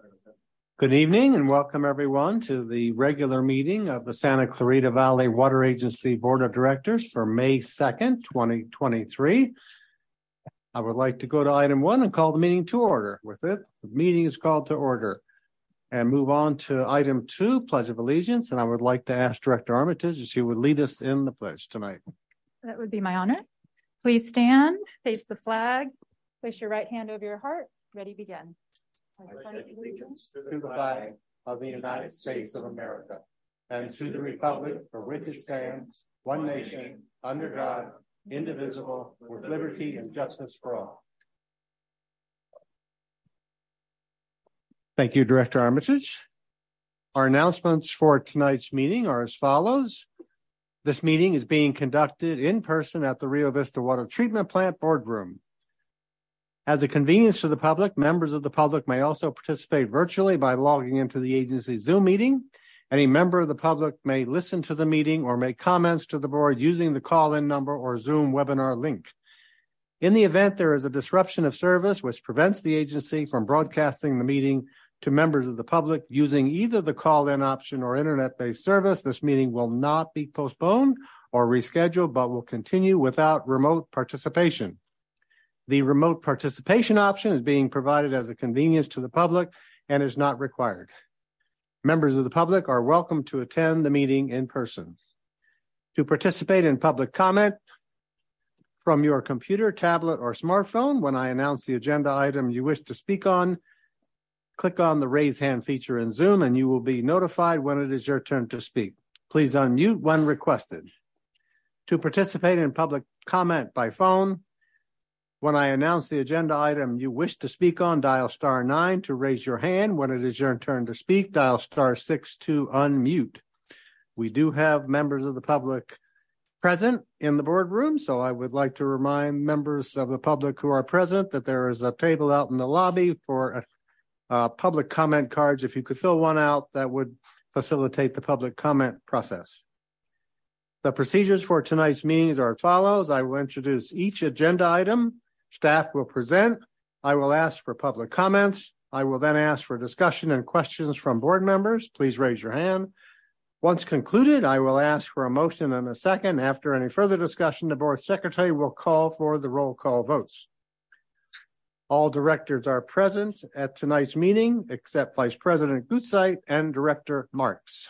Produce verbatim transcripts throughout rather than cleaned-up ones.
Good evening and welcome everyone to the regular meeting of the Santa Clarita Valley Water Agency Board of Directors for May second, twenty twenty-three. I would like to go to item one and call the meeting to order. With it, the meeting is called to order. And move on to item two, Pledge of Allegiance. And I would like to ask Director Armitage if she would lead us in the pledge tonight. That would be my honor. Please stand, face the flag, place your right hand over your heart. Ready, begin. I pledge allegiance to the flag of the United States of America and to the republic for which it stands, one nation, under God, indivisible, with liberty and justice for all. Thank you, Director Armitage. Our announcements for tonight's meeting are as follows. This meeting is being conducted in person at the Rio Vista Water Treatment Plant Boardroom. As a convenience to the public, members of the public may also participate virtually by logging into the agency's Zoom meeting. Any member of the public may listen to the meeting or make comments to the board using the call-in number or Zoom webinar link. In the event there is a disruption of service which prevents the agency from broadcasting the meeting to members of the public using either the call-in option or internet-based service, this meeting will not be postponed or rescheduled, but will continue without remote participation. The remote participation option is being provided as a convenience to the public and is not required. Members of the public are welcome to attend the meeting in person. To participate in public comment from your computer, tablet, or smartphone, when I announce the agenda item you wish to speak on, click on the raise hand feature in Zoom and you will be notified when it is your turn to speak. Please unmute when requested. To participate in public comment by phone, when I announce the agenda item you wish to speak on, dial star nine to raise your hand. When it is your turn to speak, dial star six to unmute. We do have members of the public present in the boardroom, so I would like to remind members of the public who are present that there is a table out in the lobby for uh, public comment cards. If you could fill one out, that would facilitate the public comment process. The procedures for tonight's meetings are as follows. I will introduce each agenda item. Staff will present. I will ask for public comments. I will then ask for discussion and questions from board members. Please raise your hand. Once concluded, I will ask for a motion and a second. After any further discussion, the board secretary will call for the roll call votes. All directors are present at tonight's meeting, except Vice President Gutzeit and Director Marks.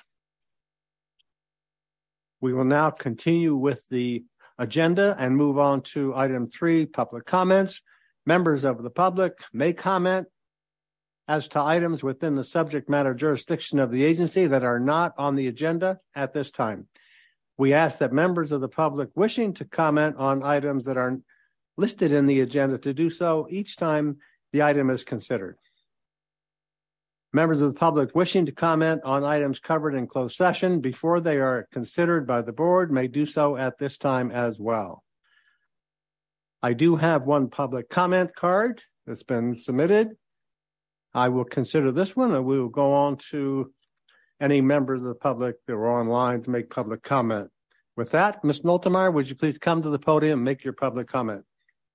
We will now continue with the agenda and move on to item three, public comments. Members of the public may comment as to items within the subject matter jurisdiction of the agency that are not on the agenda at this time. We ask that members of the public wishing to comment on items that are listed in the agenda to do so each time the item is considered. Members of the public wishing to comment on items covered in closed session before they are considered by the board may do so at this time as well. I do have one public comment card that's been submitted. I will consider this one and we will go on to any members of the public that are online to make public comment. With that, Miz Noltemeyer, would you please come to the podium and make your public comment?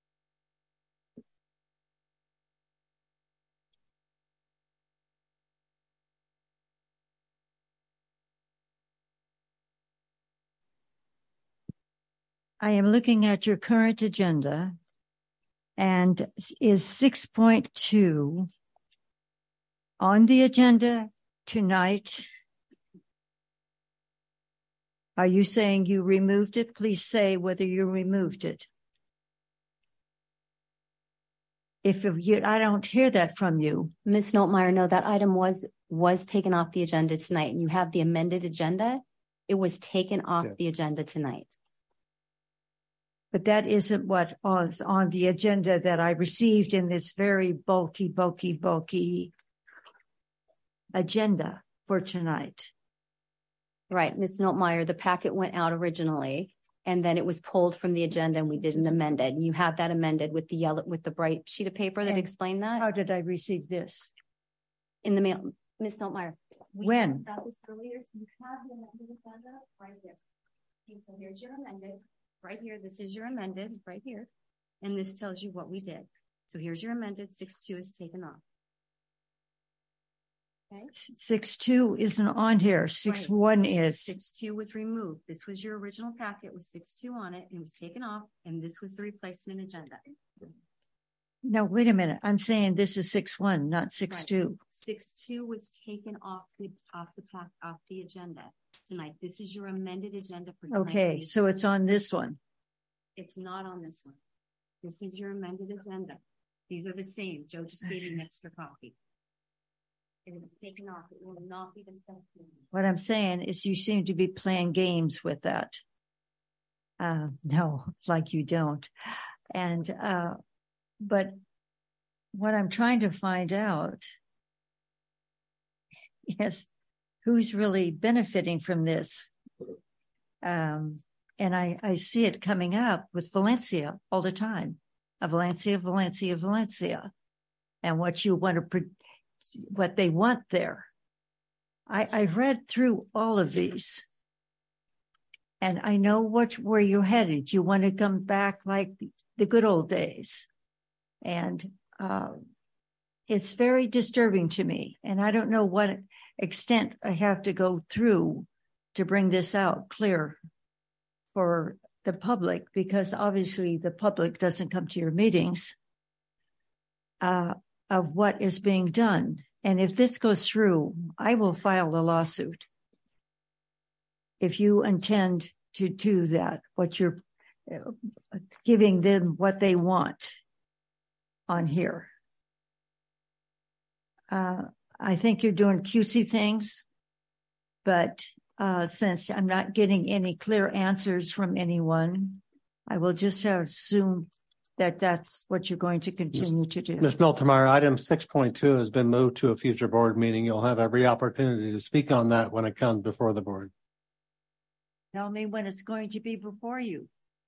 I am looking at your current agenda and is six point two on the agenda tonight. Are you saying you removed it? Please say whether you removed it. If you, I don't hear that from you. Miz Noltemeyer, no, that item was was taken off the agenda tonight and you have the amended agenda. It was taken off yeah. the agenda tonight. But that isn't what was on the agenda that I received in this very bulky, bulky, bulky agenda for tonight. Right, Miz Noltemeyer, the packet went out originally and then it was pulled from the agenda and we didn't amend it. And you have that amended with the yellow, with the bright sheet of paper that and explained that. How did I receive this? In the mail, Miz Noltemeyer. When? Got this earlier, so you have the amended agenda right here. So here's your amended. Right here, this is your amended right here. And this tells you what we did. So here's your amended, six two is taken off. Okay. Six two isn't on here. Six Right. one is. Six two was removed. This was your original packet with six two on it and it was taken off and this was the replacement agenda. No, wait a minute. I'm saying this is six one, not six Right. two. Six two was taken off the, off the pack, off the agenda tonight. This is your amended agenda for tonight. Okay, so it's on this one. It's not on this one. This is your amended agenda. These are the same. Joe just gave you an extra copy. It is taken off. It will not be discussed. What I'm saying is you seem to be playing games with that. Uh, no, like you don't. And, uh, but what I'm trying to find out is who's really benefiting from this. Um, and I, I see it coming up with Valencia all the time. A Valencia, Valencia, Valencia. And what you want to, pre- what they want there. I, I've read through all of these. And I know what, where you're headed. You want to come back like the good old days. And, uh, it's very disturbing to me. And I don't know what extent I have to go through to bring this out clear for the public, because obviously the public doesn't come to your meetings, uh, of what is being done. And if this goes through, I will file a lawsuit. If you intend to do that, what you're uh, giving them what they want on here. Uh, I think you're doing cutesy things, but uh, since I'm not getting any clear answers from anyone, I will just have assume that that's what you're going to continue to do. Miz Miltemeyer, item six point two has been moved to a future board meeting. You'll have every opportunity to speak on that when it comes before the board. Tell me when it's going to be before you.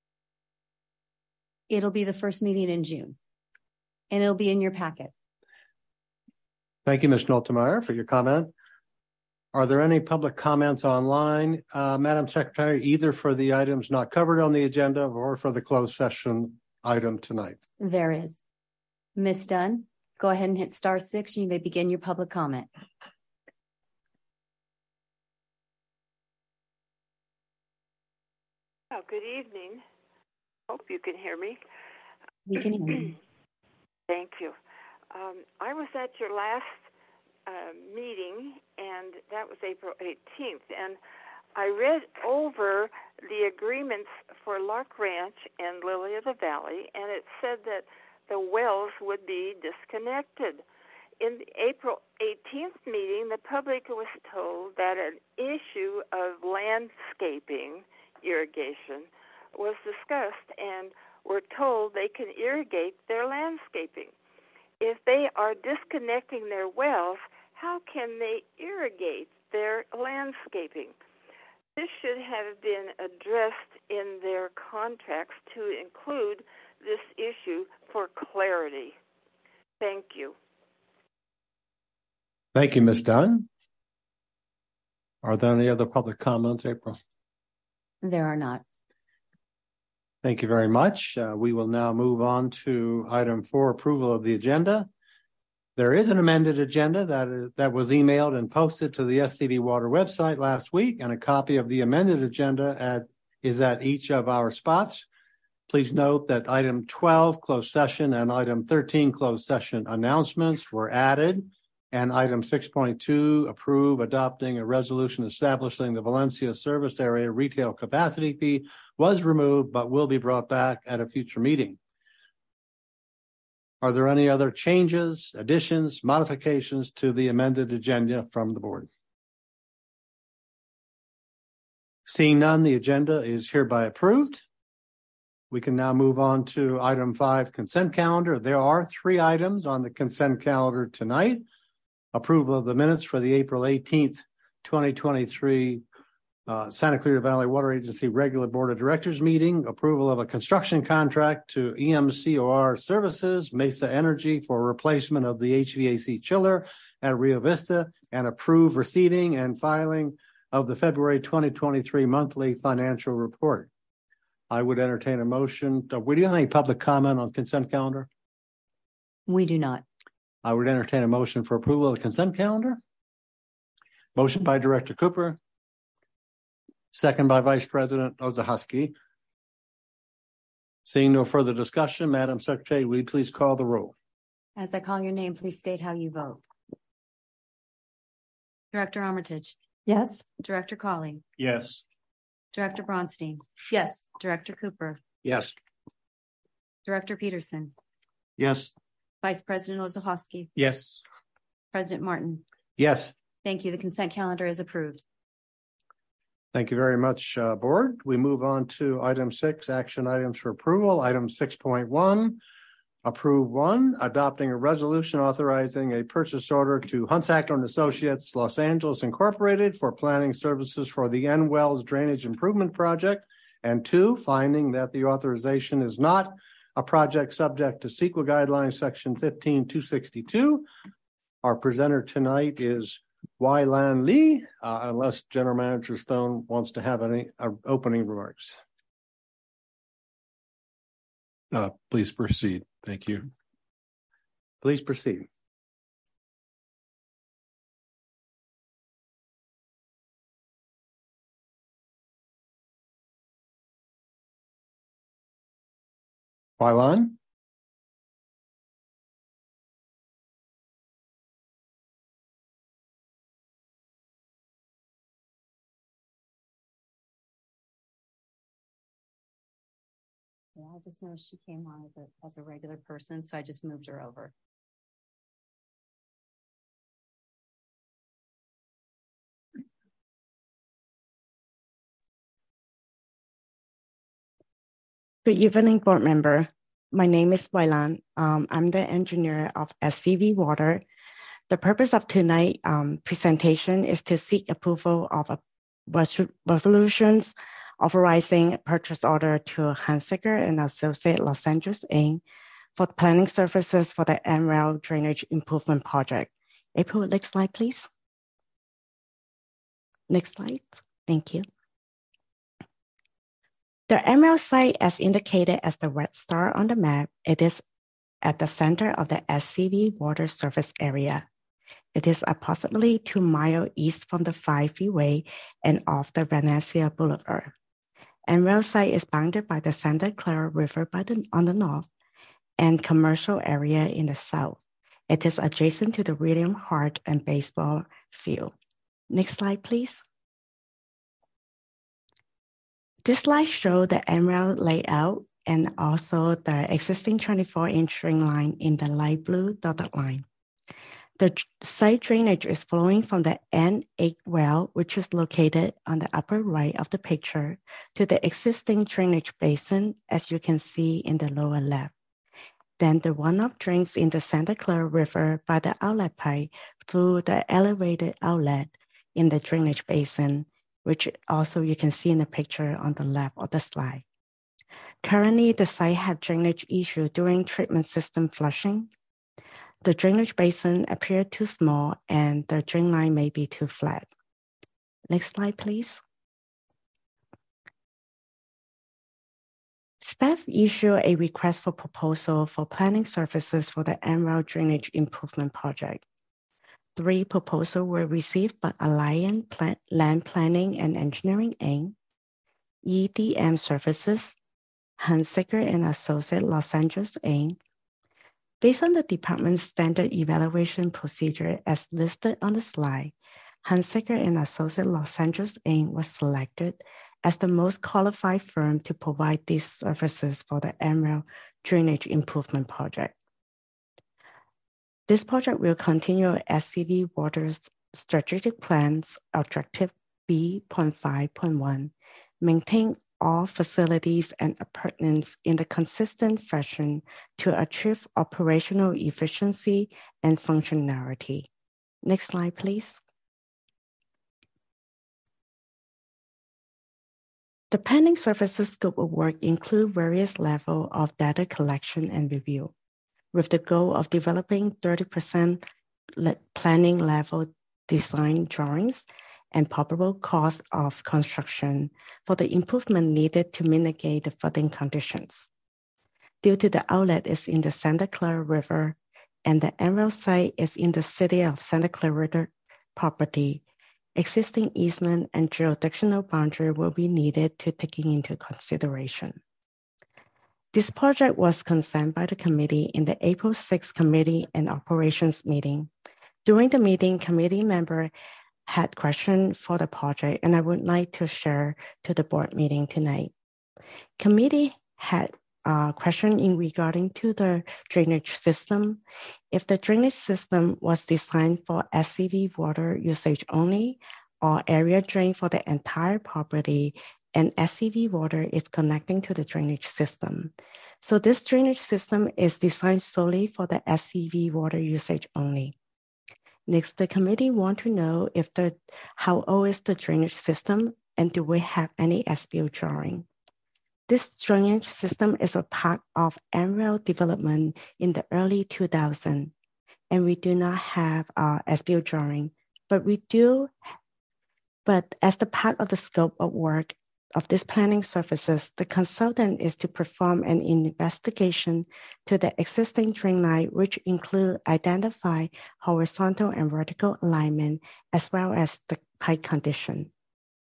It'll be the first meeting in June. And it'll be in your packet. Thank you, Miz Miltemeyer, for your comment. Are there any public comments online, uh, Madam Secretary, either for the items not covered on the agenda or for the closed session item tonight? There is. Miz Dunn, go ahead and hit star six and you may begin your public comment. Oh, good evening. Hope you can hear me. We can hear you. Thank you. Um, I was at your last uh, meeting, and that was April eighteenth, and I read over the agreements for Lark Ranch and Lily of the Valley, and it said that the wells would be disconnected. In the April eighteenth meeting, the public was told that an issue of landscaping irrigation was discussed, and were told they can irrigate their landscaping. If they are disconnecting their wells, how can they irrigate their landscaping? This should have been addressed in their contracts to include this issue for clarity. Thank you. Thank you, Miz Dunn. Are there any other public comments, April? There are not. Thank you very much. Uh, we will now move on to item four, approval of the agenda. There is an amended agenda that is, that was emailed and posted to the S C V Water website last week, and a copy of the amended agenda at, is at each of our spots. Please note that item twelve, closed session, and item thirteen, closed session announcements were added, and item six point two, approve adopting a resolution establishing the Valencia service area retail capacity fee, was removed but will be brought back at a future meeting. Are there any other changes, additions, modifications to the amended agenda from the board? Seeing none, the agenda is hereby approved. We can now move on to item five, consent calendar. There are three items on the consent calendar tonight. Approval of the minutes for the April eighteenth, twenty twenty-three uh, Santa Clara Valley Water Agency regular board of directors meeting, approval of a construction contract to E M C O R Services, Mesa Energy, for replacement of the H V A C chiller at Rio Vista, and approve receiving and filing of the February twenty twenty-three monthly financial report. I would entertain a motion. Uh, we do have any public comment on consent calendar? We do not. I would entertain a motion for approval of the consent calendar. Motion by Director Cooper. Second by Vice President Ozahoski. Seeing no further discussion, Madam Secretary, will you please call the roll? As I call your name, please state how you vote. Director Armitage, Yes. Director Colley, Yes. Director Bronstein, Yes. Director Cooper, Yes. Director Peterson, Yes. Vice President Ozahoski, Yes. President Martin. Yes. Thank you. The consent calendar is approved. Thank you very much, uh, Board. We move on to item six, action items for approval. Item six point one, approve one, adopting a resolution authorizing a purchase order to Hunsacker and Associates, Los Angeles Incorporated for planning services for the N Wells Drainage Improvement Project. And two, finding that the authorization is not a project subject to CEQA guidelines section fifteen two sixty-two. Our presenter tonight is Wai-Lan Lee, uh, unless General Manager Stone wants to have any uh, opening remarks. Uh, please proceed. Thank you. Please proceed. Wai-Lan? Yeah, I just know she came on as a, as a regular person, so I just moved her over. Good evening, board member. My name is Wai-Lan. Um, I'm the engineer of S C V Water. The purpose of tonight's um, presentation is to seek approval of a resolutions authorizing a purchase order to Hunsacker and Associates Los Angeles Incorporated for planning services for the N Wells Drainage Improvement Project. April, next slide, please. Next slide. Thank you. The N Wells site, as indicated as the red star on the map, it is at the center of the S C V water surface area. It is approximately two miles east from the five freeway and off the Valencia Boulevard. N Wells site is bounded by the Santa Clara River by the, on the north and commercial area in the south. It is adjacent to the William Hart and baseball field. Next slide, please. This slide shows the N Wells layout and also the existing twenty-four inch string line in the light blue dotted line. The site drainage is flowing from the N eight well, which is located on the upper right of the picture, to the existing drainage basin, as you can see in the lower left. Then the runoff drains in the Santa Clara River by the outlet pipe through the elevated outlet in the drainage basin, which also you can see in the picture on the left of the slide. Currently, the site has drainage issue during treatment system flushing. The drainage basin appears too small and the drain line may be too flat. Next slide, please. S P A F issued a request for proposal for planning services for the N Wells Drainage Improvement Project. Three proposals were received by Alliant Plan- Land Planning and Engineering Incorporated, E D M Services, Hunsacker and Associates Los Angeles Incorporated. Based on the department's standard evaluation procedure as listed on the slide, Hunsacker and Associates Los Angeles Incorporated was selected as the most qualified firm to provide these services for the N Wells Drainage Improvement Project. This project will continue S C V Water's strategic plans, objective B point five point one, maintain all facilities and appurtenances in a consistent fashion to achieve operational efficiency and functionality. Next slide, please. The planning services scope of work include various levels of data collection and review, with the goal of developing thirty percent planning level design drawings and probable cost of construction for the improvement needed to mitigate the flooding conditions. Due to the outlet is in the Santa Clara River and the N Wells site is in the city of Santa Clara property, existing easement and jurisdictional boundary will be needed to taking into consideration. This project was considered by the committee in the April sixth Committee and Operations meeting. During the meeting, committee member had questions for the project, and I would like to share to the board meeting tonight. Committee had a question in regarding to the drainage system. If the drainage system was designed for S C V water usage only, or area drain for the entire property, and S C V water is connecting to the drainage system. So this drainage system is designed solely for the S C V water usage only. Next, the committee want to know if the how old is the drainage system, and do we have any as-built drawing? This drainage system is a part of Emerald development in the early two thousands, and we do not have uh, as-built drawing, but we do. But as the part of the scope of work of this planning services, the consultant is to perform an investigation to the existing drain line, which include identify horizontal and vertical alignment, as well as the pipe condition.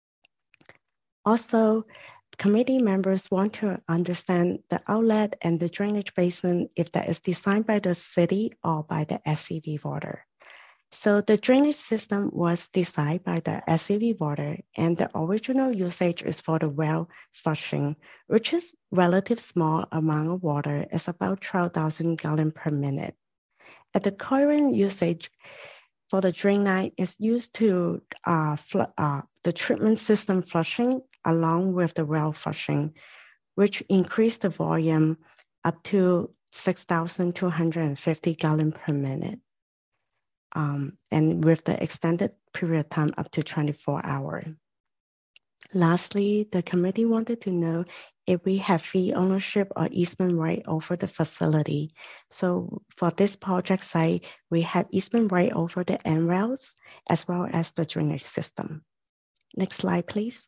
Also, committee members want to understand the outlet and the drainage basin if that is designed by the city or by the S C V water. So the drainage system was designed by the S C V water, and the original usage is for the well flushing, which is relatively small amount of water. It's about twelve thousand gallons per minute. At the current usage for the drain line is used to uh, fl- uh, the treatment system flushing along with the well flushing, which increased the volume up to six thousand two hundred fifty gallons per minute. Um, and with the extended period of time up to twenty-four hours. Lastly, the committee wanted to know if we have fee ownership or easement right over the facility. So for this project site, we have easement right over the end wells as well as the drainage system. Next slide, please.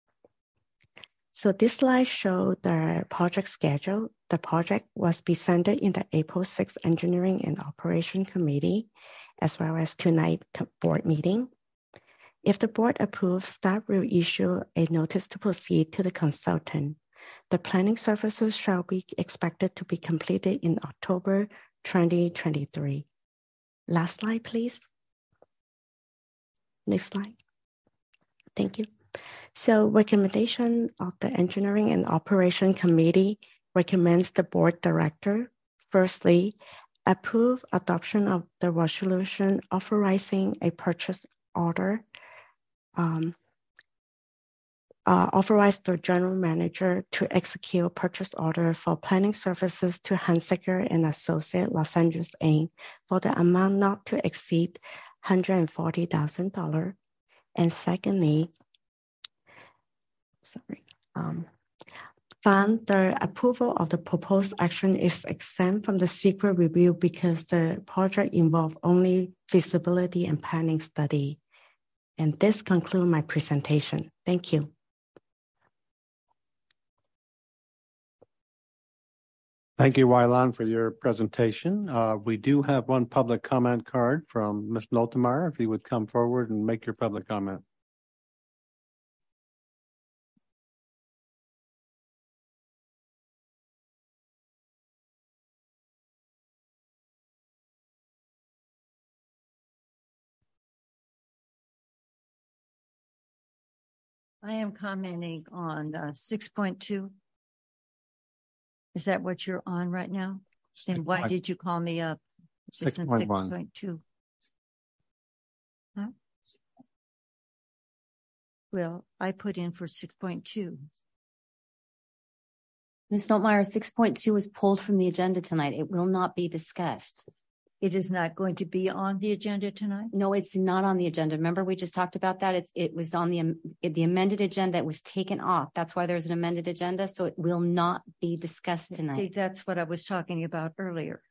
So this slide shows the project schedule. The project was presented in the April sixth Engineering and Operation Committee, as well as tonight board meeting. If the board approves, staff will issue a notice to proceed to the consultant. The planning services shall be expected to be completed in October twenty twenty-three. Last slide, please. Next slide. Thank you. So recommendation of the Engineering and Operation Committee recommends the board director, firstly, approve adoption of the resolution authorizing a purchase order, um, uh, authorize the general manager to execute purchase order for planning services to Hansaker and Associate Los Angeles Incorporated for the amount not to exceed one hundred forty thousand dollars. And secondly, sorry, um, found the approval of the proposed action is exempt from the secret review because the project involved only feasibility and planning study. And this concludes my presentation. Thank you. Thank you, Wylan, for your presentation. Uh, we do have one public comment card from Miz Noltemeyer. If you would come forward and make your public comment. I am commenting on uh, six point two. Is that what you're on right now? And why did you call me up? six point one. six point two. Huh? Well, I put in for six point two. Miz Noltemeyer, six point two was pulled from the agenda tonight. It will not be discussed. It is not going to be on the agenda tonight? No, it's not on the agenda. Remember, we just talked about that. It's it was on the the amended agenda. It was taken off. That's why there's an amended agenda. So it will not be discussed tonight. See, that's what I was talking about earlier.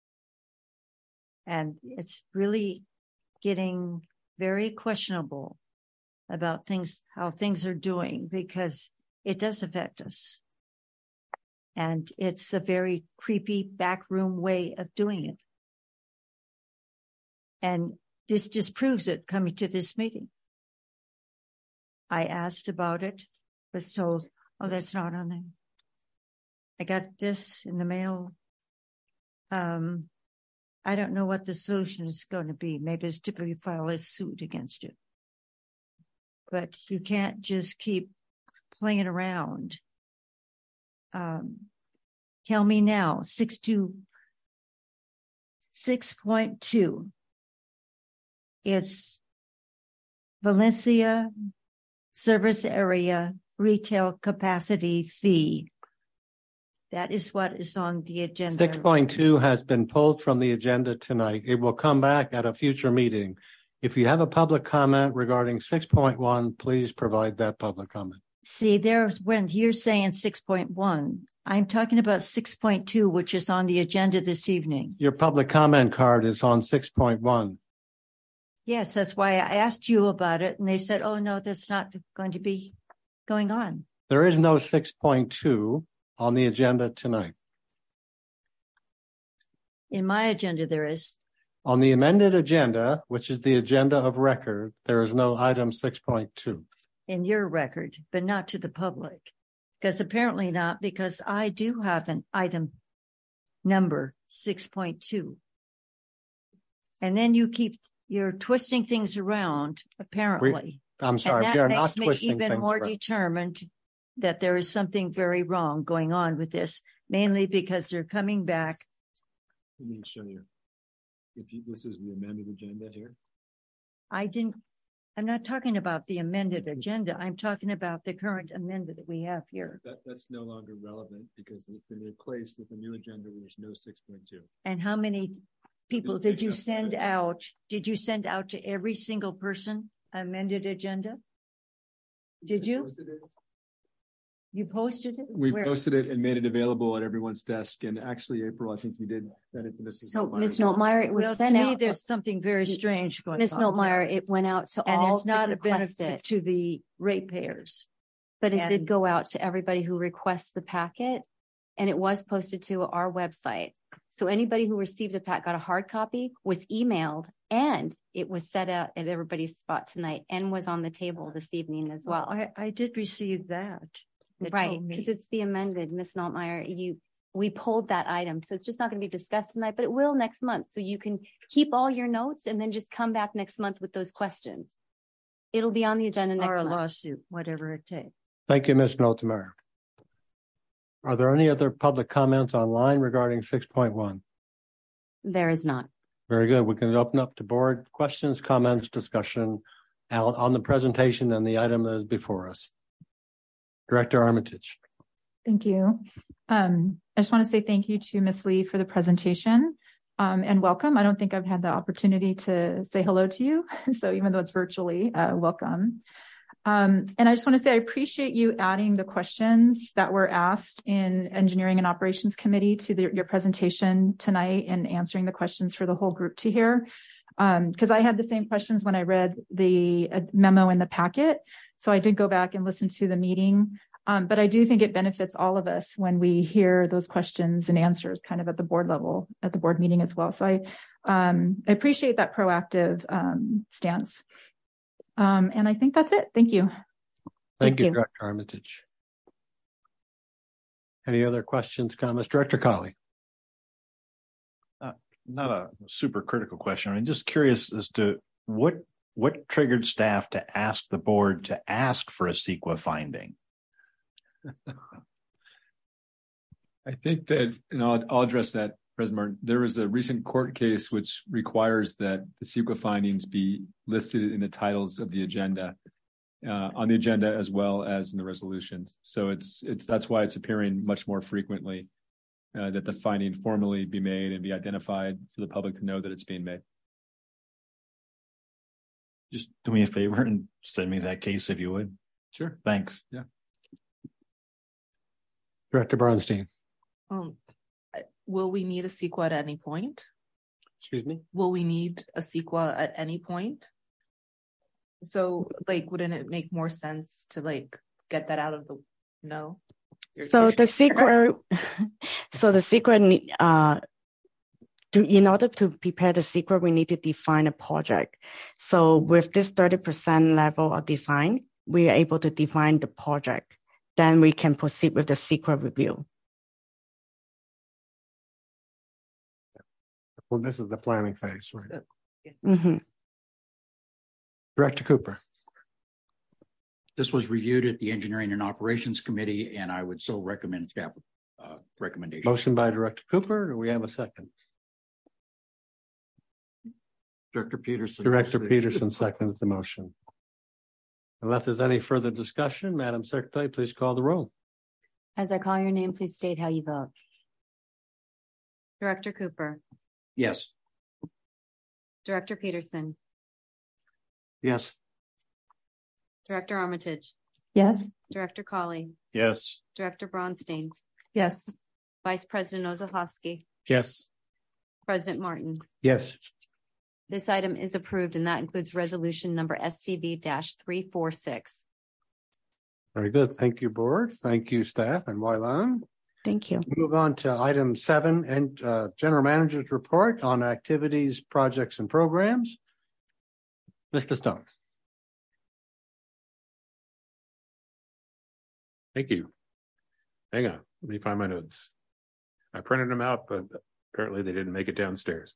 And it's really getting very questionable about things, how things are doing, because it does affect us. And it's a very creepy backroom way of doing it. And this just proves it coming to this meeting. I asked about it, was told, oh, that's not on there. I got this in the mail. Um, I don't know what the solution is going to be. Maybe it's typically file a suit against it. But you can't just keep playing around. Um, tell me now, six two, six point two. It's Valencia service area retail capacity fee. That is what is on the agenda. Six point two has been pulled from the agenda tonight. It will come back at a future meeting. If you have a public comment regarding six point one, please provide that public comment. See, there's when you're saying six point one, I'm talking about six point two, which is on the agenda this evening. Your public comment card is on six point one. Yes, that's why I asked you about it. And they said, oh, no, that's not going to be going on. There is no six point two on the agenda tonight. In my agenda, there is. On the amended agenda, which is the agenda of record, there is no item six point two. In your record, but not to the public. Because apparently not, because I do have an item number six point two. And then you keep, you're twisting things around, apparently. We, I'm sorry, and we are that not makes me twisting even things more around. determined that there is something very wrong going on with this, mainly because they're coming back. Let me show you. If you, this is the amended agenda here. I didn't, I'm not talking about the amended agenda. I'm talking about the current amendment that we have here. That, that's no longer relevant because it's been replaced with a new agenda where there's no six point two. And how many people did you send out? Did you send out to every single person amended agenda? Did you? You posted it? We Where? posted it and made it available at everyone's desk. And actually, April, I think you did send it to Missus So, Notmeyer. Miz Notmeyer, it was Well, sent to me, out. there's something very strange going Miz on. Notmeyer, it went out to And all it's not that a benefit requested, to the ratepayers. but it and- did go out to everybody who requests the packet, and it was posted to our website. So anybody who received a pack, got a hard copy, was emailed, and it was set out at everybody's spot tonight and was on the table this evening as well. I, I did receive that. It Right, told me. because it's the amended, Miz Notmeyer, you, we pulled that item, so it's just not going to be discussed tonight, but it will next month. So you can keep all your notes and then just come back next month with those questions. It'll be on the agenda next Or a month. lawsuit, whatever it takes. Thank you, Miz Notmeyer. Are there any other public comments online regarding six point one? There is not. Very good. We can open up to board questions, comments, discussion out on the presentation and the item that is before us. Director Armitage. Thank you. Um, I just want to say thank you to Miz Lee for the presentation um, and welcome. I don't think I've had the opportunity to say hello to you. So even though it's virtually, uh, welcome. Um, and I just want to say I appreciate you adding the questions that were asked in Engineering and Operations Committee to the, your presentation tonight and answering the questions for the whole group to hear. Because um, I had the same questions when I read the uh, memo in the packet. So I did go back and listen to the meeting. Um, but I do think it benefits all of us when we hear those questions and answers kind of at the board level, at the board meeting as well. So I, um, I appreciate that proactive um, stance. Um, and I think that's it. Thank you. Thank, Thank you, you, Director Armitage. Any other questions, comments? Director Colley. Uh, not a super critical question. I'm just curious as to what what triggered staff to ask the board to ask for a CEQA finding. I think that, and I'll, I'll address that, President Martin. There was a recent court case which requires that the CEQA findings be listed in the titles of the agenda, uh, on the agenda as well as in the resolutions. So it's it's that's why it's appearing much more frequently, uh, that the finding formally be made and be identified for the public to know that it's being made. Just do me a favor and send me that case if you would. Sure. Thanks. Yeah. Director Bronstein. Um, will we need a CEQA at any point? Excuse me? Will we need a CEQA at any point? So, like, wouldn't it make more sense to like get that out of the no? So the CEQA, so the CEQA, uh, to, in order to prepare the CEQA, we need to define a project. So with this thirty percent level of design, we are able to define the project, then we can proceed with the secret review. Well, this is the planning phase, right? Mm-hmm. Director Cooper. This was reviewed at the Engineering and Operations Committee, and I would so recommend staff uh, recommendation. Motion by Director Cooper. Do we have a second? Director Peterson. Director Peterson seconds the motion. Unless there's any further discussion, Madam Secretary, please call the roll. As I call your name, please state how you vote. Director Cooper, Yes. Director Peterson, Yes. Director Armitage, Yes. Director Colley, Yes. Director Bronstein, Yes. Vice President Ozahowski, Yes. President Martin. Yes. This item is approved, and that includes resolution number S C V three four six. Very good. Thank you, board. Thank you, staff and Wylan. Thank you. Move on to item seven and uh, General Manager's report on activities, projects, and programs. Mister Stone. Thank you. Hang on. Let me find my notes. I printed them out, but apparently they didn't make it downstairs.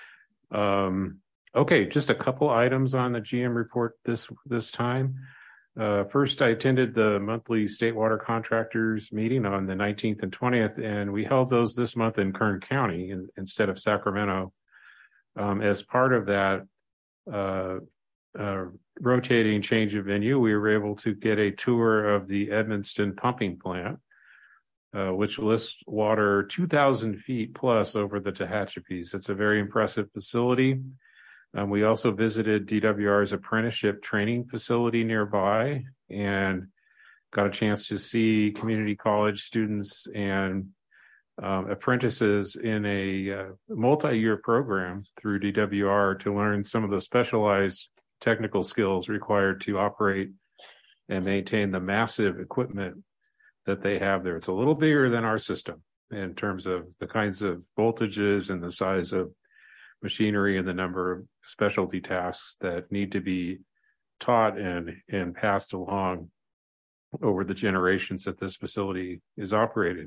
Um, okay, just a couple items on the G M report this this time. Uh, first, I attended the monthly state water contractors meeting on the nineteenth and twentieth, and we held those this month in Kern County in, instead of Sacramento. Um, as part of that uh, uh, rotating change of venue, we were able to get a tour of the Edmonston pumping plant, uh, which lifts water two thousand feet plus over the Tehachapies. It's a very impressive facility. Um, we also visited D W R's apprenticeship training facility nearby and got a chance to see community college students and um, apprentices in a uh, multi-year program through D W R to learn some of the specialized technical skills required to operate and maintain the massive equipment that they have there. It's a little bigger than our system in terms of the kinds of voltages and the size of machinery and the number of specialty tasks that need to be taught and, and passed along over the generations that this facility is operated.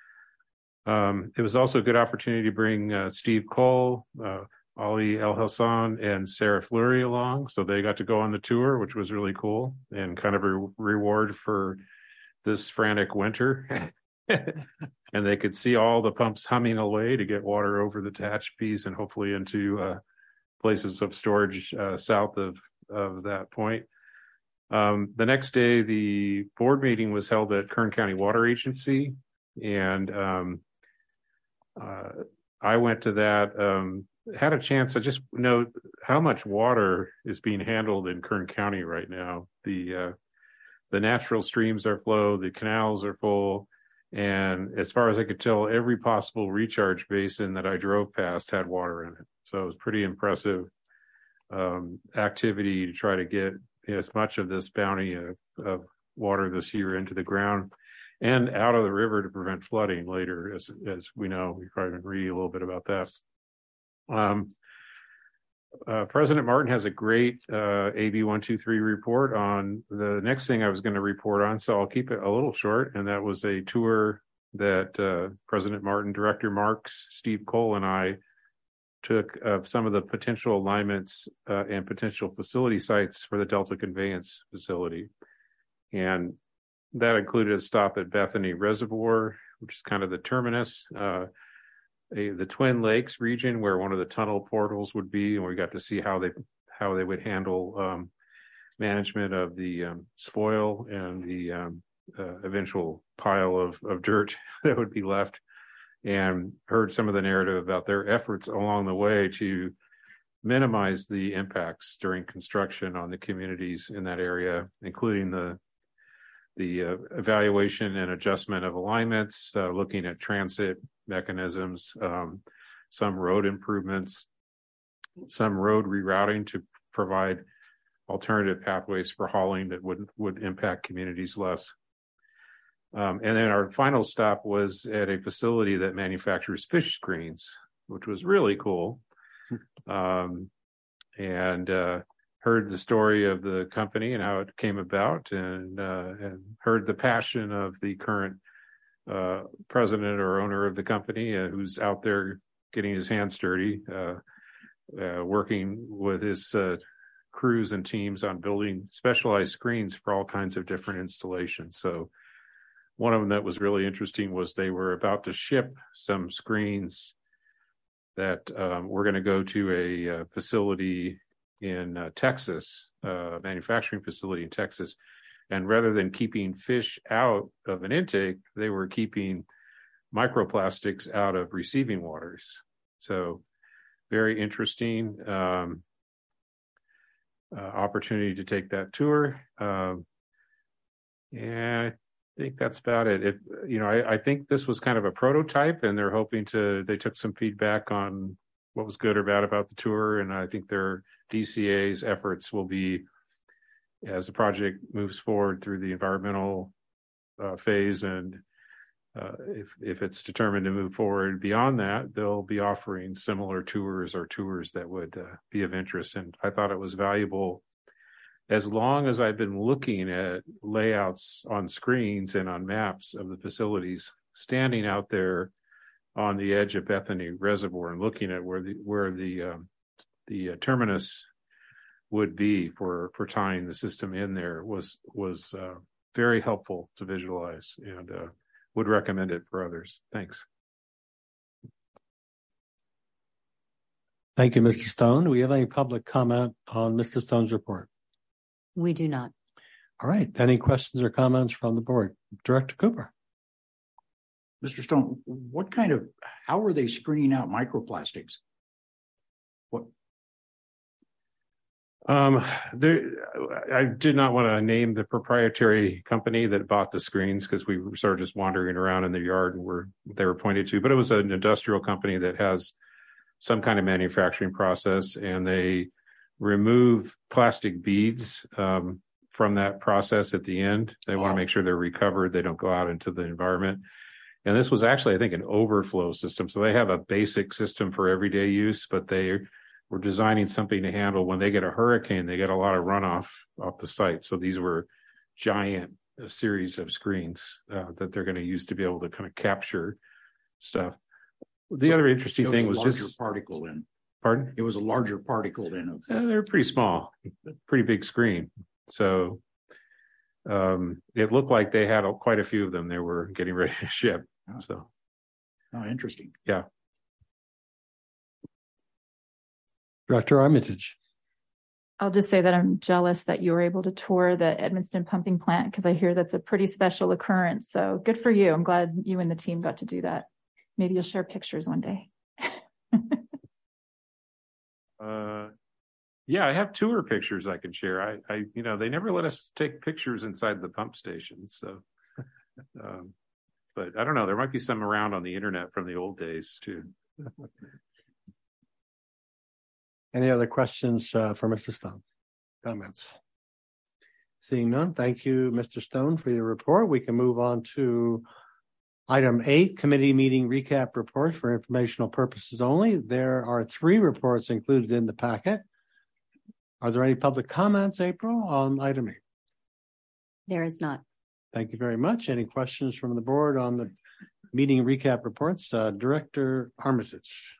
Um, it was also a good opportunity to bring uh, Steve Cole, uh, Ali El Hassan, and Sarah Fleury along. So they got to go on the tour, which was really cool and kind of a re- reward for this frantic winter. And they could see all the pumps humming away to get water over the Tehachapies and hopefully into uh, places of storage uh, south of, of that point. Um, the next day, the board meeting was held at Kern County Water Agency, and um, uh, I went to that, um, had a chance to just note how much water is being handled in Kern County right now. The uh, the natural streams are flow, the canals are full. And as far as I could tell, every possible recharge basin that I drove past had water in it. So it was pretty impressive um, activity to try to get as much of this bounty of, of water this year into the ground and out of the river to prevent flooding later, as as we know. We've probably been reading a little bit about that. Um, Uh, President Martin has a great uh, A B one two three report on the next thing I was going to report on, so I'll keep it a little short. And that was a tour that uh, President Martin, Director Marks, Steve Cole, and I took of some of the potential alignments uh, and potential facility sites for the Delta Conveyance Facility. And that included a stop at Bethany Reservoir, which is kind of the terminus, uh, A, the Twin Lakes region where one of the tunnel portals would be, and we got to see how they how they would handle um, management of the um, spoil and the um, uh, eventual pile of, of dirt that would be left, and heard some of the narrative about their efforts along the way to minimize the impacts during construction on the communities in that area, including the the uh, evaluation and adjustment of alignments, uh, looking at transit mechanisms, um, some road improvements, some road rerouting to provide alternative pathways for hauling that would would impact communities less. Um, and then our final stop was at a facility that manufactures fish screens, which was really cool. Um, and uh, heard the story of the company and how it came about, and uh, and heard the passion of the current uh, president or owner of the company, uh, who's out there getting his hands dirty, uh, uh, working with his uh, crews and teams on building specialized screens for all kinds of different installations. So one of them that was really interesting was they were about to ship some screens that um, were going to go to a uh, facility in uh, Texas, uh, manufacturing facility in Texas. And rather than keeping fish out of an intake, they were keeping microplastics out of receiving waters. So very interesting um, uh, opportunity to take that tour. Um, and I think that's about it. It, you know, I, I think this was kind of a prototype, and they're hoping to, they took some feedback on what was good or bad about the tour. And I think their D C A's efforts will be, as the project moves forward through the environmental uh, phase, and uh, if if it's determined to move forward beyond that, they'll be offering similar tours or tours that would uh, be of interest. And I thought it was valuable, as long as I've been looking at layouts on screens and on maps of the facilities, standing out there on the edge of Bethany Reservoir and looking at where the where the um, the uh, terminus would be for for tying the system in there was was uh, very helpful to visualize, and uh, would recommend it for others. Thanks. Thank you, Mister Stone. Do we have any public comment on Mister Stone's report? We do not. All right. Any questions or comments from the board? Director Cooper. Mister Stone, what kind of, how are they screening out microplastics? What? Um, there, I did not want to name the proprietary company that bought the screens, because we were sort of just wandering around in the yard and were, they were pointed to, but it was an industrial company that has some kind of manufacturing process, and they remove plastic beads um, from that process at the end. They want to make sure they're recovered. They don't go out into the environment. And this was actually, I think, an overflow system. So they have a basic system for everyday use, but they were designing something to handle when they get a hurricane, they get a lot of runoff off the site. So these were giant uh, series of screens uh, that they're going to use to be able to kind of capture stuff. The other interesting thing was just particle in. Pardon? It was a larger particle in. Of... Uh, they're pretty small, pretty big screen. So um, it looked like they had a, quite a few of them they were getting ready to ship. Oh. So, oh, interesting. Yeah. Director Armitage. I'll just say that I'm jealous that you were able to tour the Edmonston pumping plant, because I hear that's a pretty special occurrence. So good for you. I'm glad you and the team got to do that. Maybe you'll share pictures one day. uh, yeah, I have tour pictures I can share. I, I, you know, they never let us take pictures inside the pump stations. So, um, but I don't know. There might be some around on the internet from the old days too. Any other questions uh, for Mister Stone? Comments? Seeing none, thank you, Mister Stone, for your report. We can move on to item eight, committee meeting recap report for informational purposes only. There are three reports included in the packet. Are there any public comments, April, on item eight? There is not. Thank you very much. Any questions from the board on the meeting recap reports? Uh, Director Armitage.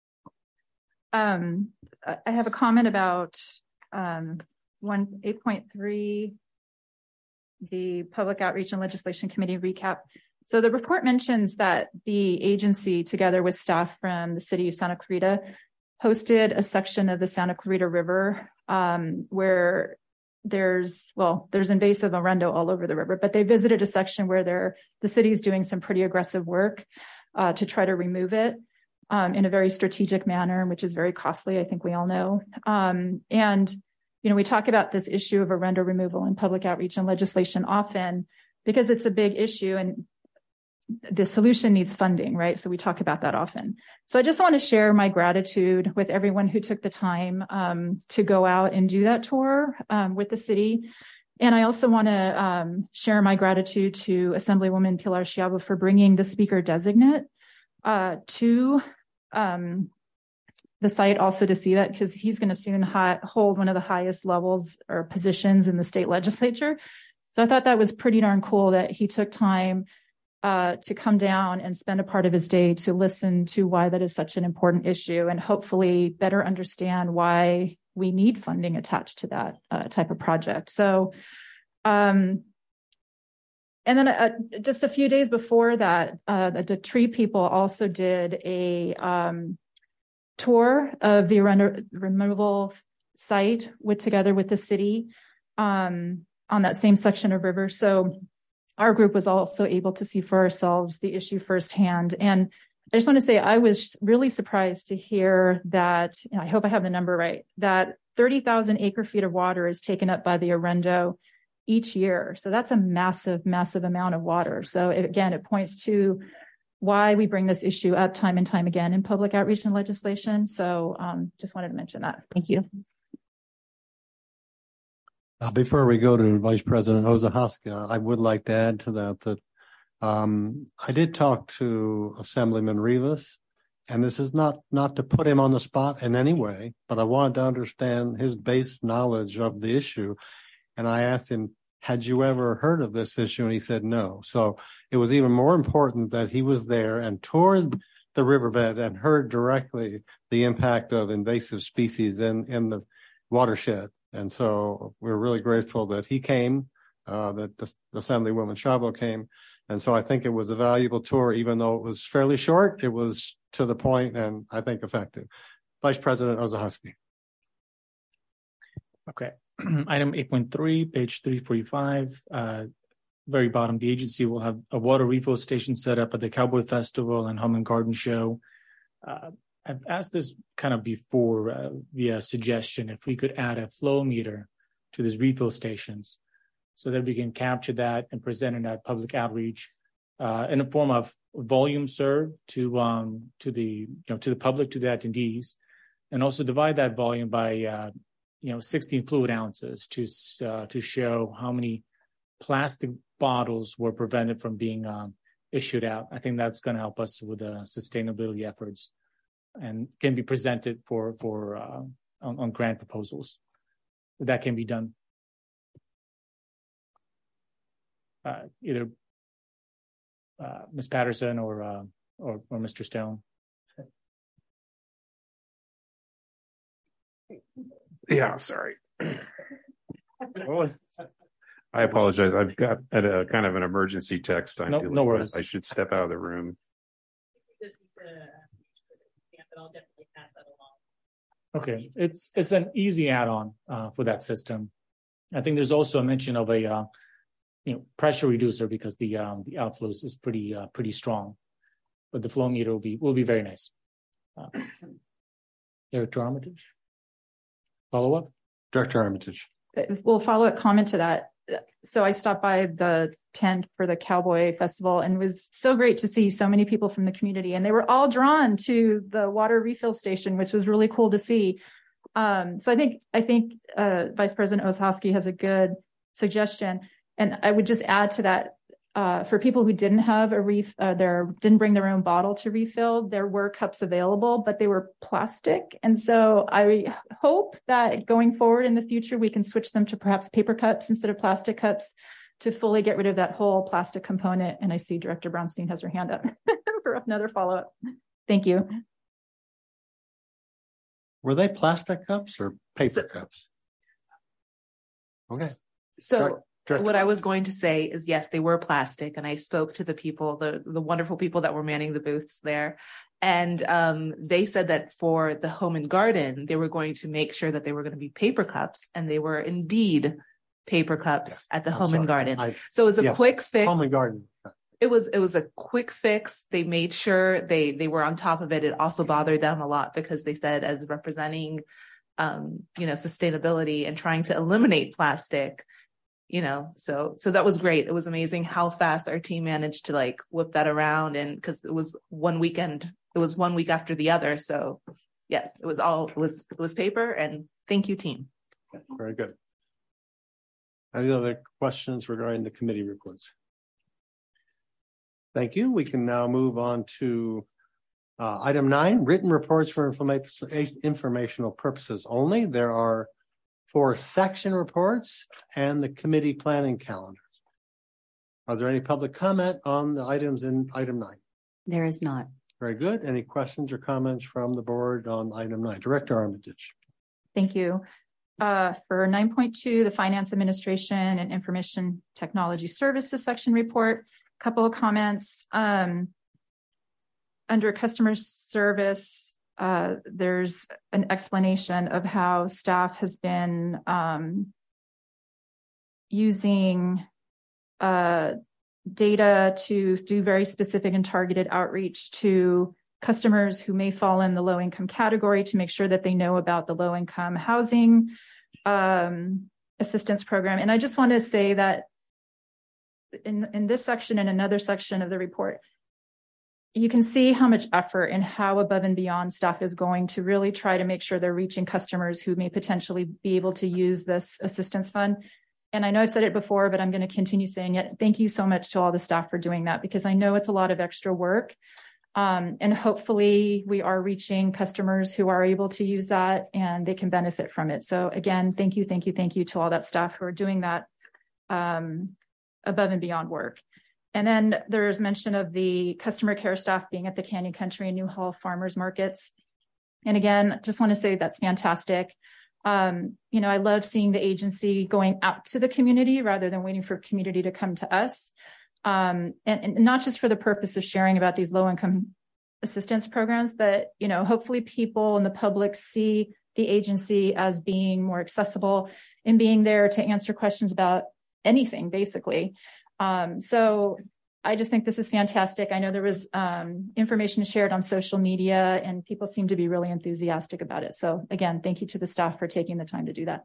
Um, I have a comment about um, one eight point three, the Public Outreach and Legislation Committee recap. So the report mentions that the agency, together with staff from the city of Santa Clarita, hosted a section of the Santa Clarita River um, where there's, well, there's invasive arundo all over the river, but they visited a section where they're, the city's doing some pretty aggressive work uh, to try to remove it. Um, in a very strategic manner, which is very costly, I think we all know. Um, and, you know, we talk about this issue of arundo removal in public outreach and legislation often because it's a big issue and the solution needs funding, right? So we talk about that often. So I just want to share my gratitude with everyone who took the time um, to go out and do that tour um, with the city. And I also want to um, share my gratitude to Assemblywoman Pilar Schiavo for bringing the speaker designate Uh, to um, the site also to see that, because he's going to soon hi- hold one of the highest levels or positions in the state legislature. So I thought that was pretty darn cool that he took time uh, to come down and spend a part of his day to listen to why that is such an important issue, and hopefully better understand why we need funding attached to that uh, type of project. So, um, and then uh, just a few days before that, uh, the, the Tree people also did a um, tour of the rem- removal site with together with the city um, on that same section of river. So our group was also able to see for ourselves the issue firsthand. And I just want to say I was really surprised to hear that, and I hope I have the number right, that thirty thousand acre feet of water is taken up by the Arendo each year. So that's a massive, massive amount of water. So it, again, it points to why we bring this issue up time and time again in public outreach and legislation. So um, just wanted to mention that. Thank you. Uh, before we go to Vice President Ozahoska, I would like to add to that that um, I did talk to Assemblyman Rivas, and this is not not to put him on the spot in any way, but I wanted to understand his base knowledge of the issue. And I asked him, had you ever heard of this issue? And he said no. So it was even more important that he was there and toured the riverbed and heard directly the impact of invasive species in, in the watershed. And so we're really grateful that he came, uh, that the, the Assemblywoman Chabot came. And so I think it was a valuable tour, even though it was fairly short. It was to the point and I think effective. Vice President Ozahoski. Okay. Item eight point three, page three forty-five. Uh, very bottom, the agency will have a water refill station set up at the Cowboy Festival and Home and Garden Show. Uh, I've asked this kind of before uh, via suggestion, if we could add a flow meter to these refill stations so that we can capture that and present it at public outreach uh, in the form of volume served to um, to the you know to the public, to the attendees, and also divide that volume by uh, you know sixteen fluid ounces to uh, to show how many plastic bottles were prevented from being um, issued out. I think that's going to help us with the sustainability efforts, and can be presented for for uh, on, on grant proposals. That can be done. Uh, either uh, Miz Patterson or, uh, or or Mister Stone. Yeah, sorry. I apologize. I've got at a kind of an emergency text. I'm No, dealing no with. worries. I should step out of the room. Okay, it's it's an easy add-on uh, for that system. I think there's also a mention of a uh, you know pressure reducer because the um, the outflows is pretty uh, pretty strong, but the flow meter will be will be very nice. Uh, Director Armitage, follow up. Director Armitage. We'll follow up comment to that. So I stopped by the tent for the Cowboy Festival, and it was so great to see so many people from the community, and they were all drawn to the water refill station, which was really cool to see. Um, so I think I think uh, Vice President Ozahoski has a good suggestion, and I would just add to that. Uh, for people who didn't have a ref, uh, their didn't bring their own bottle to refill, there were cups available, but they were plastic. And so I hope that going forward in the future, we can switch them to perhaps paper cups instead of plastic cups to fully get rid of that whole plastic component. And I see Director Brownstein has her hand up for another follow-up. Thank you. Were they plastic cups or paper So, cups? Okay. So Direct- Direct- what I was going to say is, yes, they were plastic, and I spoke to the people, the the wonderful people that were manning the booths there, and um, they said that for the Home and Garden, they were going to make sure that they were going to be paper cups, and they were indeed paper cups Yeah. at the I'm Home sorry. and Garden. I- So it was a yes, quick fix. Home and Garden. It was it was a quick fix. They made sure they they were on top of it. It also bothered them a lot because they said, as representing, um, you know, sustainability and trying to eliminate plastic. You know, so so that was great. It was amazing how fast our team managed to like whip that around, and because it was one weekend, it was one week after the other. So yes, it was all it was it was paper. And thank you, team. Very good. Any other questions regarding the committee reports? Thank you. We can now move on to Uh, item nine, written reports for informa- informational purposes only. There are four section reports and the committee planning calendars. Are there any public comment on the items in item nine? There is not. Very good. Any questions or comments from the board on item nine? Director Armitage. Thank you. Uh, for nine point two, the Finance Administration and Information Technology Services section report, a couple of comments. Um, under customer service, uh, there's an explanation of how staff has been um, using uh, data to do very specific and targeted outreach to customers who may fall in the low income category to make sure that they know about the low income housing um, assistance program. And I just want to say that in, in this section and another section of the report, you can see how much effort and how above and beyond staff is going to really try to make sure they're reaching customers who may potentially be able to use this assistance fund. And I know I've said it before, but I'm going to continue saying it. Thank you so much to all the staff for doing that, because I know it's a lot of extra work. Um, and hopefully we are reaching customers who are able to use that and they can benefit from it. So again, thank you, thank you, thank you to all that staff who are doing that um, above and beyond work. And then there's mention of the customer care staff being at the Canyon Country and New Hall farmers markets. And again, just want to say that's fantastic. Um, you know, I love seeing the agency going out to the community rather than waiting for community to come to us. Um, and, and not just for the purpose of sharing about these low income assistance programs, but, you know, hopefully people in the public see the agency as being more accessible and being there to answer questions about anything, basically. Um, so I just think this is fantastic. I know there was um, information shared on social media and people seem to be really enthusiastic about it. So again, thank you to the staff for taking the time to do that.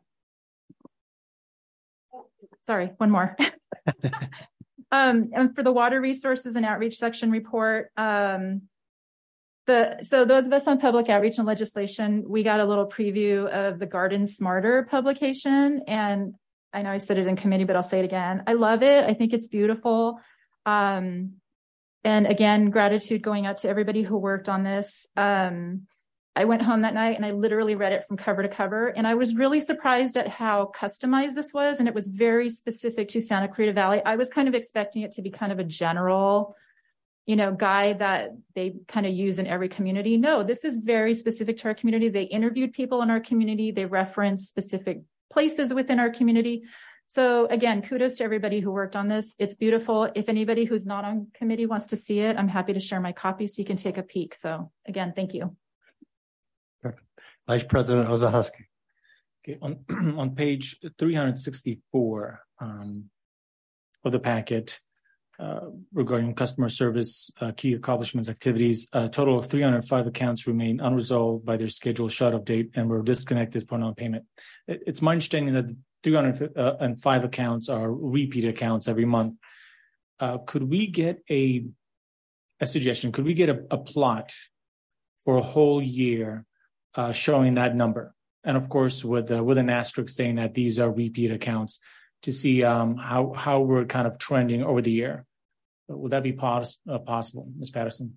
Sorry, one more. um, and for the water resources and outreach section report, um, the so those of us on public outreach and legislation, we got a little preview of the Garden Smarter publication. And I know I said it in committee, but I'll say it again. I love it. I think it's beautiful. Um, and again, gratitude going out to everybody who worked on this. Um, I went home that night and I literally read it from cover to cover. And I was really surprised at how customized this was. And it was very specific to Santa Clarita Valley. I was kind of expecting it to be kind of a general, you know, guide that they kind of use in every community. No, this is very specific to our community. They interviewed people in our community. They referenced specific places within our community. So again, kudos to everybody who worked on this. It's beautiful. If anybody who's not on committee wants to see it, I'm happy to share my copy so you can take a peek. So again, thank you. Perfect. Vice President Ozahusky. Okay, on, on page three sixty-four um, of the packet uh, regarding customer service, uh, key accomplishments, activities, a total of three hundred five accounts remain unresolved by their scheduled shut-off date and were disconnected for non-payment. It, it's my understanding that three hundred five accounts are repeat accounts every month. Uh, could we get a a suggestion? Could we get a, a plot for a whole year uh, showing that number? And of course, with uh, with an asterisk saying that these are repeat accounts to see um, how how we're kind of trending over the year. Would that be pos- uh, possible, Miz Patterson?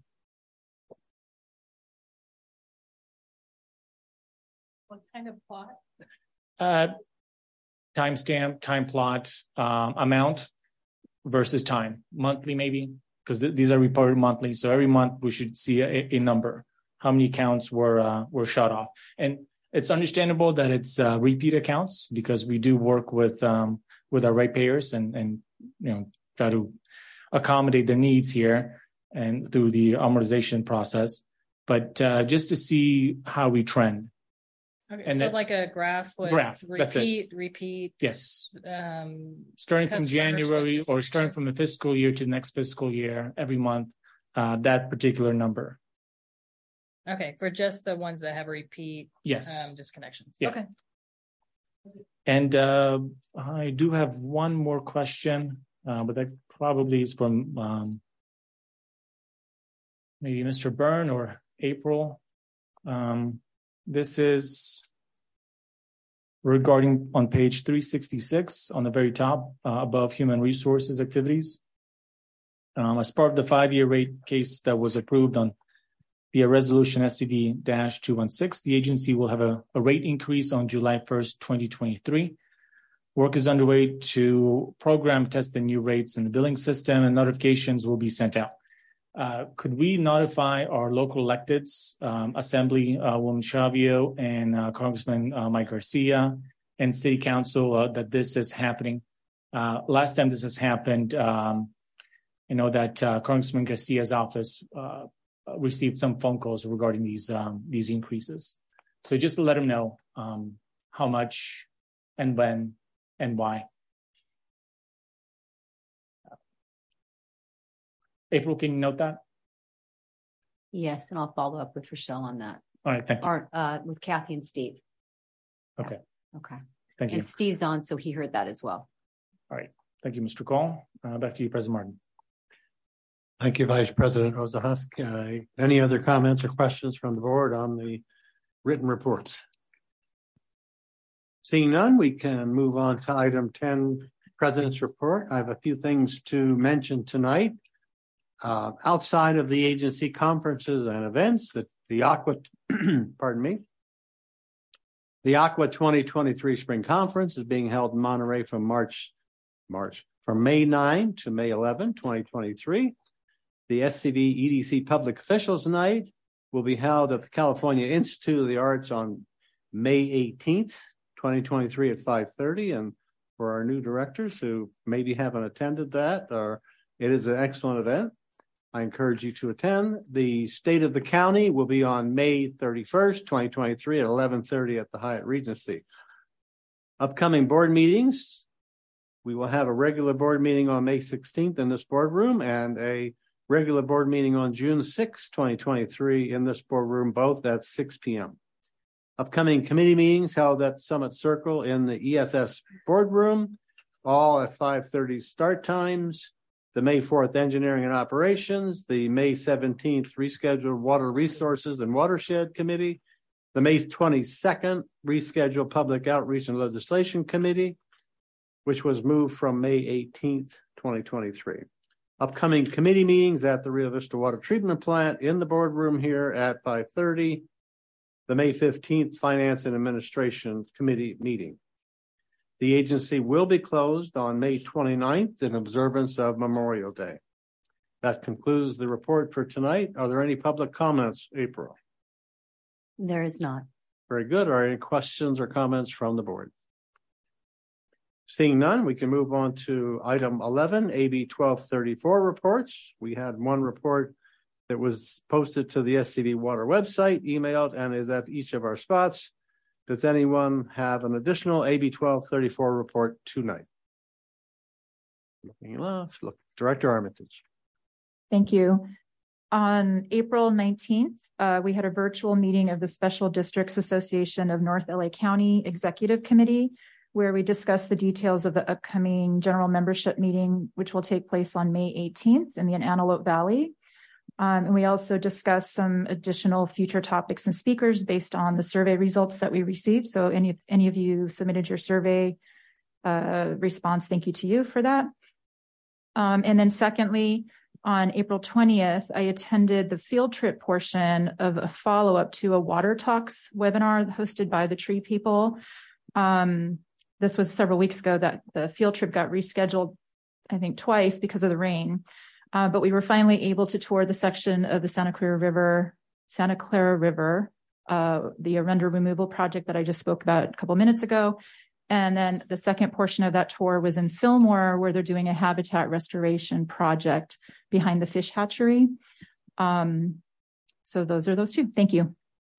What kind of plot? Uh, timestamp, time plot, um, amount versus time, monthly maybe, because th- these are reported monthly. So every month we should see a, a number. How many accounts were uh, were shut off? And it's understandable that it's uh, repeat accounts because we do work with um, with our ratepayers and and you know try to accommodate their needs here and through the amortization process. But uh, just to see how we trend. Okay, and so that, like a graph with graph, that's repeat, it. repeat. Yes. Um, starting from January with or starting from the fiscal year to the next fiscal year, every month, uh, that particular number. Okay, for just the ones that have repeat yes. um, disconnections. Yeah. Okay. And uh, I do have one more question, uh, but that probably is from um, maybe Mister Byrne or April. Um, this is regarding on page three sixty-six on the very top uh, above human resources activities. Um, as part of the five-year rate case that was approved on Via resolution S C V two one six, the agency will have a, a rate increase on July first, twenty twenty-three. Work is underway to program test the new rates in the billing system, and notifications will be sent out. Uh, could we notify our local electeds, um, Assembly uh, Woman Chavio and uh, Congressman uh, Mike Garcia and City Council uh, that this is happening? Uh, last time this has happened, um, you know that uh, Congressman Garcia's office uh, received some phone calls regarding these um, these increases. So just to let him know um, how much and when and why. April, can you note that? Yes, and I'll follow up with Rochelle on that. All right, thank you. Or uh, with Kathy and Steve. Okay. Okay. Thank you. And Steve's on, so he heard that as well. All right. Thank you, Mister Call. Uh, back to you, President Martin. Thank you, Vice President Rosa Husk. Uh, any other comments or questions from the board on the written reports? Seeing none, we can move on to item ten, President's Report. I have a few things to mention tonight. Uh, outside of the agency conferences and events, that the Aqua, pardon me, the Aqua twenty twenty-three Spring Conference is being held in Monterey from March, March, from May ninth to May eleventh, twenty twenty-three. The S C V E D C Public Officials Night will be held at the California Institute of the Arts on May eighteenth, twenty twenty-three at five thirty. And for our new directors who maybe haven't attended that, or it is an excellent event, I encourage you to attend. The State of the County will be on May thirty-first, twenty twenty-three at eleven thirty at the Hyatt Regency. Upcoming board meetings. We will have a regular board meeting on May sixteenth in this boardroom and a regular board meeting on June sixth, twenty twenty-three in this boardroom, both at six p.m. Upcoming committee meetings held at Summit Circle in the E S S boardroom, all at five thirty start times. The May fourth Engineering and Operations, the May seventeenth rescheduled Water Resources and Watershed Committee, the May twenty-second rescheduled Public Outreach and Legislation Committee, which was moved from May eighteenth, twenty twenty-three. Upcoming committee meetings at the Rio Vista Water Treatment Plant in the boardroom here at five thirty. The May fifteenth Finance and Administration Committee meeting. The agency will be closed on May twenty-ninth in observance of Memorial Day. That concludes the report for tonight. Are there any public comments, April? There is not. Very good. Are there any questions or comments from the board? Seeing none, we can move on to item eleven, A B twelve thirty-four reports. We had one report that was posted to the S C V Water website, emailed, and is at each of our spots. Does anyone have an additional A B twelve thirty-four report tonight? Looking left, look, Director Armitage. Thank you. On April nineteenth, uh, we had a virtual meeting of the Special Districts Association of North L A County Executive Committee, where we discussed the details of the upcoming general membership meeting, which will take place on May eighteenth in the Antelope Valley. Um, and we also discussed some additional future topics and speakers based on the survey results that we received. So any, if any of you submitted your survey uh, response, thank you to you for that. Um, and then secondly, on April twentieth, I attended the field trip portion of a follow-up to a Water Talks webinar hosted by the Tree People. Um, this was several weeks ago that the field trip got rescheduled, I think twice because of the rain. Uh, but we were finally able to tour the section of the Santa Clara River, Santa Clara River, uh, the Arundel removal project that I just spoke about a couple minutes ago. And then the second portion of that tour was in Fillmore, where they're doing a habitat restoration project behind the fish hatchery. Um, so those are those two. Thank you.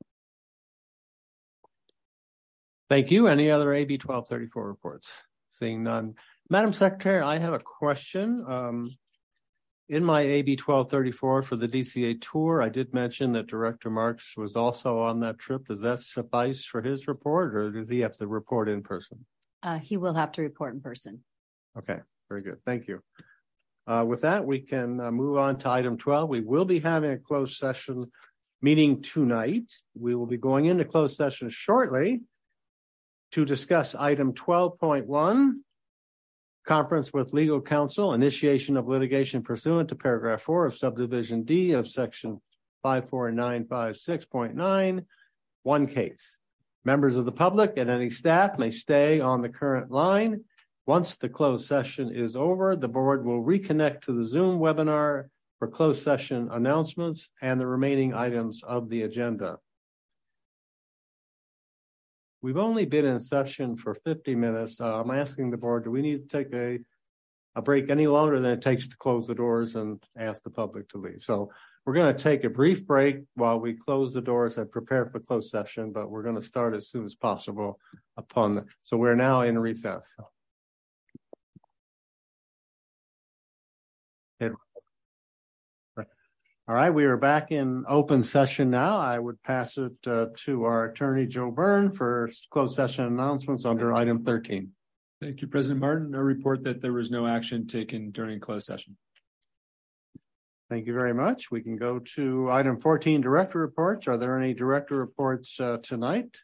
Thank you. Any other A B twelve thirty-four reports? Seeing none. Madam Secretary, I have a question. Um, In my A B twelve thirty-four for the D C A tour, I did mention that Director Marks was also on that trip. Does that suffice for his report, or does he have to report in person? Uh, he will have to report in person. Okay, very good. Thank you. Uh, with that, we can uh, move on to item twelve. We will be having a closed session meeting tonight. We will be going into closed session shortly to discuss item twelve point one. Conference with legal counsel, initiation of litigation pursuant to paragraph four of subdivision D of section five four nine five six point nine, one case. Members of the public and any staff may stay on the current line. Once the closed session is over, the board will reconnect to the Zoom webinar for closed session announcements and the remaining items of the agenda. We've only been in session for fifty minutes. Uh, I'm asking the board, do we need to take a, a break any longer than it takes to close the doors and ask the public to leave? So we're going to take a brief break while we close the doors and prepare for closed session, but we're going to start as soon as possible upon the, so we're now in recess. All right, we are back in open session now. I would pass it uh, to our attorney, Joe Byrne, for closed session announcements under item thirteen. Thank you, President Martin. I report that there was no action taken during closed session. Thank you very much. We can go to item fourteen, director reports. Are there any director reports uh, tonight?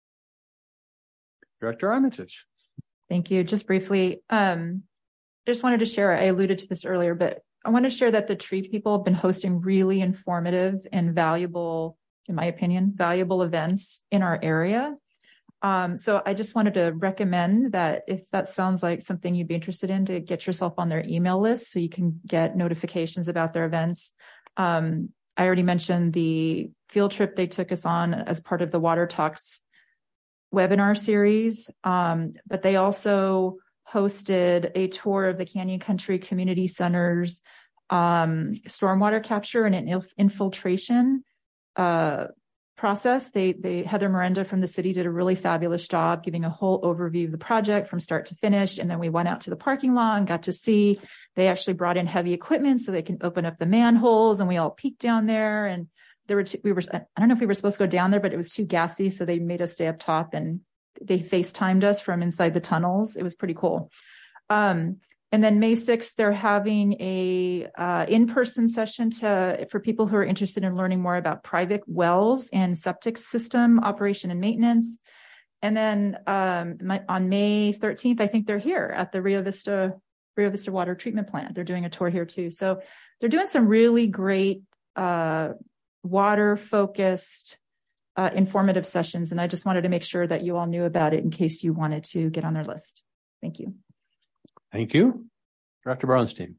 Director Armitage. Thank you. Just briefly, um, I just wanted to share, I alluded to this earlier, but I want to share that the tree people have been hosting really informative and valuable, in my opinion, valuable events in our area. Um, so I just wanted to recommend that if that sounds like something you'd be interested in, to get yourself on their email list so you can get notifications about their events. Um, I already mentioned the field trip they took us on as part of the Water Talks webinar series, um, but they also hosted a tour of the Canyon Country Community Center's um, stormwater capture and inf- infiltration uh, process. They, they, Heather Miranda from the city did a really fabulous job giving a whole overview of the project from start to finish. And then we went out to the parking lot and got to see, they actually brought in heavy equipment so they can open up the manholes, and we all peeked down there. And there were, two, we were, I don't know if we were supposed to go down there, but it was too gassy. So they made us stay up top, and they FaceTimed us from inside the tunnels. It was pretty cool. Um, and then May sixth, they're having a uh, in-person session to for people who are interested in learning more about private wells and septic system operation and maintenance. And then um, my, on May thirteenth, I think they're here at the Rio Vista Rio Vista Water Treatment Plant. They're doing a tour here too. So they're doing some really great uh, water-focused Uh, informative sessions, and I just wanted to make sure that you all knew about it in case you wanted to get on their list. Thank you. Thank you. Director Bronstein.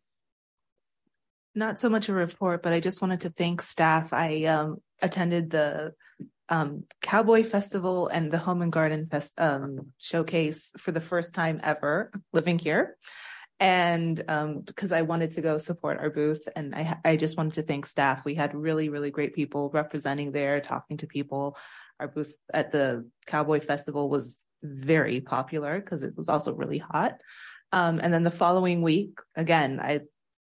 Not so much a report, but I just wanted to thank staff. I um, attended the um, Cowboy Festival and the Home and Garden Fest um, showcase for the first time ever living here. And um, because I wanted to go support our booth, and I, I just wanted to thank staff. We had really, really great people representing there, talking to people. Our booth at the Cowboy Festival was very popular because it was also really hot. Um, and then the following week, again, I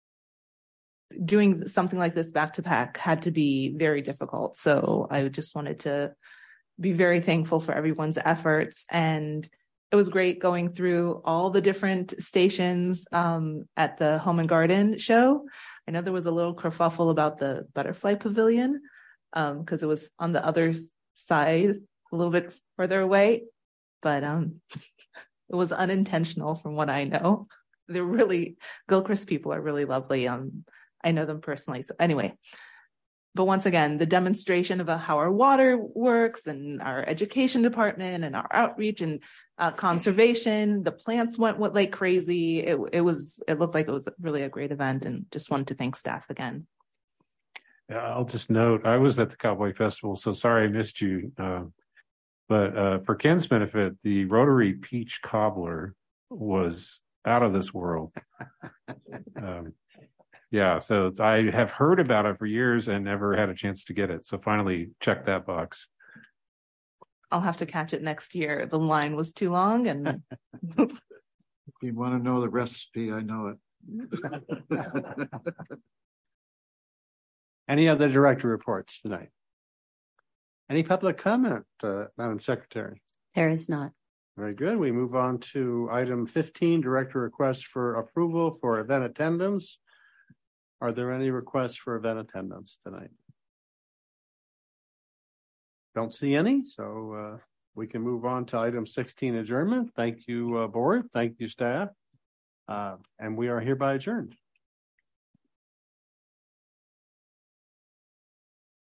doing something like this back to back had to be very difficult. So I just wanted to be very thankful for everyone's efforts. And it was great going through all the different stations um, at the Home and Garden show. I know there was a little kerfuffle about the butterfly pavilion because um, it was on the other side, a little bit further away, but um, it was unintentional from what I know. They're really, Gilchrist people are really lovely. Um, I know them personally. So anyway, but once again, the demonstration of how our water works and our education department and our outreach and Uh, conservation, the plants went, went like crazy. It, it was, it looked like it was really a great event, and just wanted to thank staff again. Yeah, I'll just note, I was at the Cowboy Festival, so sorry I missed you. Uh, but uh, for Ken's benefit, the Rotary Peach Cobbler was out of this world. um, yeah, so I have heard about it for years and never had a chance to get it. So finally check that box. I'll have to catch it next year. The line was too long, and if you want to know the recipe, I know it. Any other director reports tonight? Any public comment, uh, Madam Secretary? There is not. Very good. We move on to item fifteen, director request for approval for event attendance. Are there any requests for event attendance tonight? Don't see any, so uh, we can move on to item sixteen, adjournment. Thank you, uh, board. Thank you, staff. Uh, and we are hereby adjourned.